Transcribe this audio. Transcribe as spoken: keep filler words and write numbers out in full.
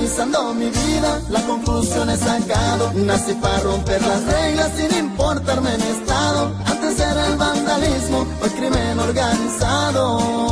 organizando mi vida, la conclusión he sacado. Nací para romper las reglas sin importarme mi estado. Antes era el vandalismo, hoy crimen organizado.